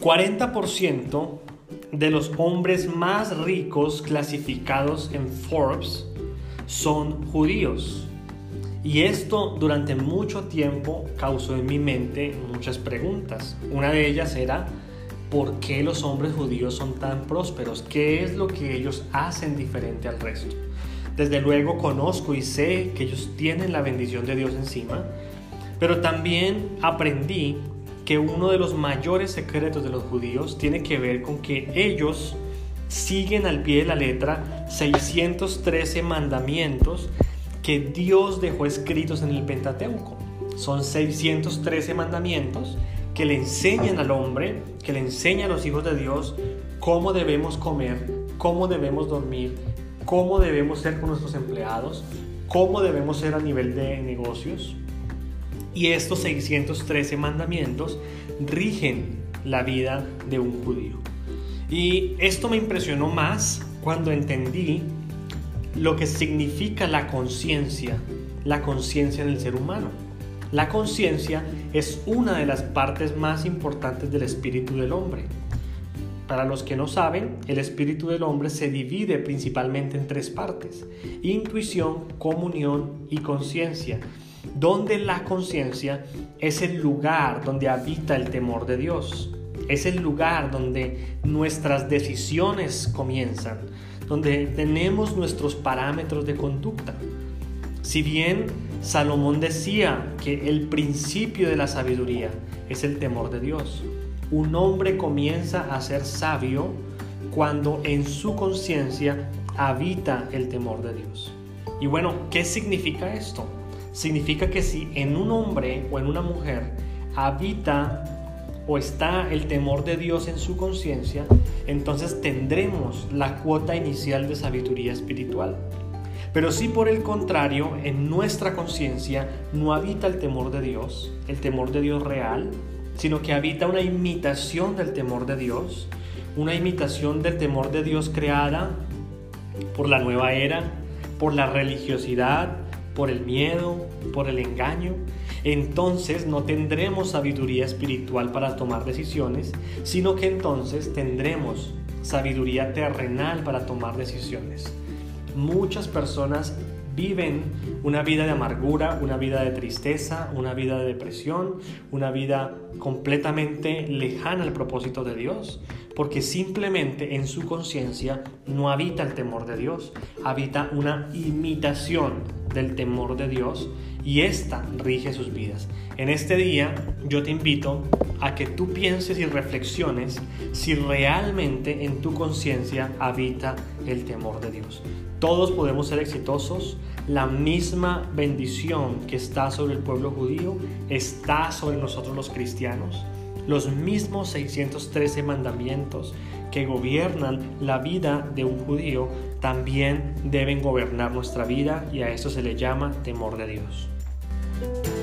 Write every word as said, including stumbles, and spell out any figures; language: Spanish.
cuarenta por ciento de los hombres más ricos clasificados en Forbes son judíos. Y esto durante mucho tiempo causó en mi mente muchas preguntas. Una de ellas era, ¿por qué los hombres judíos son tan prósperos? ¿Qué es lo que ellos hacen diferente al resto? Desde luego conozco y sé que ellos tienen la bendición de Dios encima, pero también aprendí que uno de los mayores secretos de los judíos tiene que ver con que ellos siguen al pie de la letra seiscientos trece mandamientos que Dios dejó escritos en el Pentateuco. Son seiscientos trece mandamientos que le enseñan al hombre, que le enseñan a los hijos de Dios cómo debemos comer, cómo debemos dormir, cómo debemos ser con nuestros empleados, cómo debemos ser a nivel de negocios. Y estos seiscientos trece mandamientos rigen la vida de un judío. Y esto me impresionó más cuando entendí lo que significa la conciencia, la conciencia en el ser humano. La conciencia es una de las partes más importantes del espíritu del hombre. Para los que no saben, el espíritu del hombre se divide principalmente en tres partes: intuición, comunión y conciencia, donde la conciencia es el lugar donde habita el temor de Dios. Es el lugar donde nuestras decisiones comienzan, donde tenemos nuestros parámetros de conducta. Si bien Salomón decía que el principio de la sabiduría es el temor de Dios, un hombre comienza a ser sabio cuando en su conciencia habita el temor de Dios. Y bueno, ¿qué significa esto? Significa que si en un hombre o en una mujer habita o está el temor de Dios en su conciencia, entonces tendremos la cuota inicial de sabiduría espiritual. Pero si por el contrario en nuestra conciencia no habita el temor de Dios, el temor de Dios real, sino que habita una imitación del temor de Dios, una imitación del temor de Dios creada por la nueva era, por la religiosidad, por el miedo, por el engaño, entonces no tendremos sabiduría espiritual para tomar decisiones, sino que entonces tendremos sabiduría terrenal para tomar decisiones. Muchas personas viven una vida de amargura, una vida de tristeza, una vida de depresión, una vida completamente lejana al propósito de Dios, porque simplemente en su conciencia no habita el temor de Dios, habita una imitación del temor de Dios y esta rige sus vidas. En este día yo te invito a que tú pienses y reflexiones si realmente en tu conciencia habita el temor de Dios. Todos podemos ser exitosos. La misma bendición que está sobre el pueblo judío está sobre nosotros los cristianos. Los mismos seiscientos trece mandamientos que gobiernan la vida de un judío también deben gobernar nuestra vida, y a esto se le llama temor de Dios.